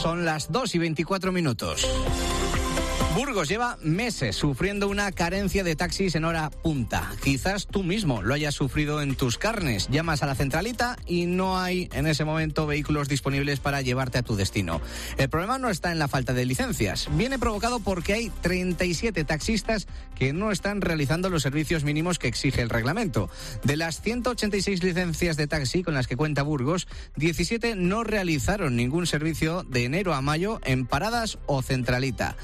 Son las 2:24. Burgos lleva meses sufriendo una carencia de taxis en hora punta. Quizás tú mismo lo hayas sufrido en tus carnes. Llamas a la centralita y no hay en ese momento vehículos disponibles para llevarte a tu destino. El problema no está en la falta de licencias. Viene provocado porque hay 37 taxistas que no están realizando los servicios mínimos que exige el reglamento. De las 186 licencias de taxi con las que cuenta Burgos, 17 no realizaron ningún servicio de enero a mayo en paradas o centralita.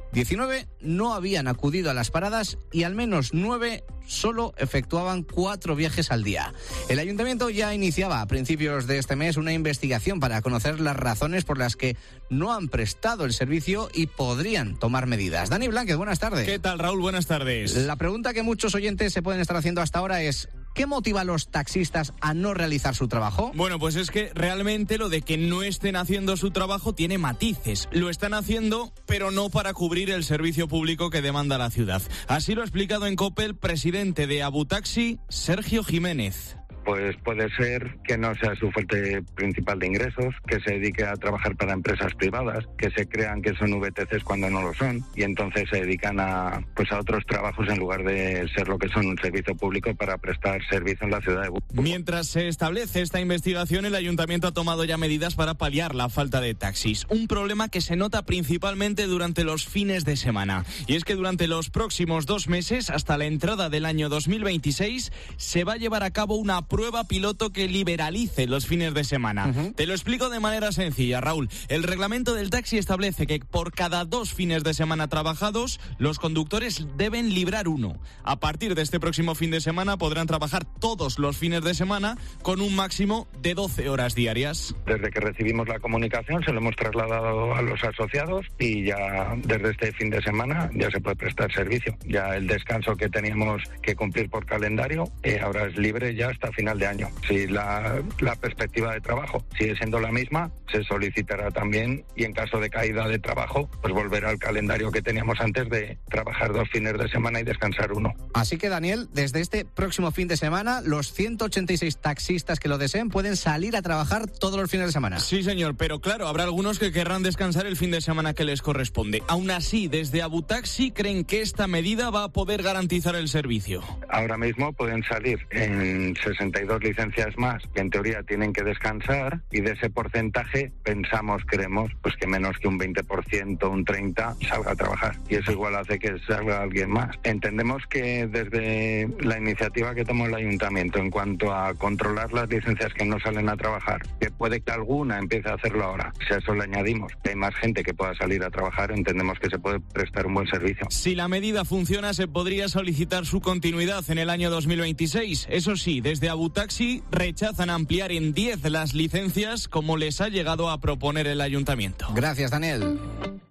19 no habían acudido a las paradas y al menos 9 solo efectuaban 4 viajes al día. El ayuntamiento ya iniciaba a principios de este mes una investigación para conocer las razones por las que no han prestado el servicio y podrían tomar medidas. Dani Blánquez, buenas tardes. ¿Qué tal, Raúl? Buenas tardes. La pregunta que muchos oyentes se pueden estar haciendo hasta ahora es: ¿qué motiva a los taxistas a no realizar su trabajo? Bueno, pues es que realmente lo de que no estén haciendo su trabajo tiene matices. Lo están haciendo, pero no para cubrir el servicio público que demanda la ciudad. Así lo ha explicado en COPE el presidente de Abutaxi, Sergio Jiménez. Pues puede ser que no sea su fuente principal de ingresos, que se dedique a trabajar para empresas privadas, que se crean que son VTCs cuando no lo son, y entonces se dedican a otros trabajos en lugar de ser lo que son un servicio público para prestar servicio en la ciudad de Burgos. Mientras se establece esta investigación, el ayuntamiento ha tomado ya medidas para paliar la falta de taxis, un problema que se nota principalmente durante los fines de semana. Y es que durante los próximos 2 meses, hasta la entrada del año 2026, se va a llevar a cabo una prueba piloto que liberalice los fines de semana. Te lo explico de manera sencilla, Raúl. El reglamento del taxi establece que por cada 2 fines de semana trabajados, los conductores deben librar 1. A partir de este próximo fin de semana podrán trabajar todos los fines de semana con un máximo de 12 horas diarias. Desde que recibimos la comunicación se lo hemos trasladado a los asociados y ya desde este fin de semana ya se puede prestar servicio. Ya el descanso que teníamos que cumplir por calendario ahora es libre ya hasta final de año. Si la perspectiva de trabajo sigue siendo la misma, se solicitará también, y en caso de caída de trabajo, pues volver al calendario que teníamos antes de trabajar 2 fines de semana y descansar 1. Así que, Daniel, desde este próximo fin de semana, los 186 taxistas que lo deseen pueden salir a trabajar todos los fines de semana. Sí, señor, pero claro, habrá algunos que querrán descansar el fin de semana que les corresponde. Aún así, desde Abutaxi creen que esta medida va a poder garantizar el servicio. Ahora mismo pueden salir en 62 licencias más que en teoría tienen que descansar, y de ese porcentaje creemos pues que menos que un 20%, un 30% salga a trabajar, y eso igual hace que salga alguien más. Entendemos que desde la iniciativa que tomó el ayuntamiento en cuanto a controlar las licencias que no salen a trabajar, que puede que alguna empiece a hacerlo ahora, si a eso le añadimos que hay más gente que pueda salir a trabajar, entendemos que se puede prestar un buen servicio. Si la medida funciona, se podría solicitar su continuidad en el año 2026. Eso sí, desde Abutaxi rechazan ampliar en 10 las licencias como les ha llegado a proponer el ayuntamiento. Gracias, Daniel.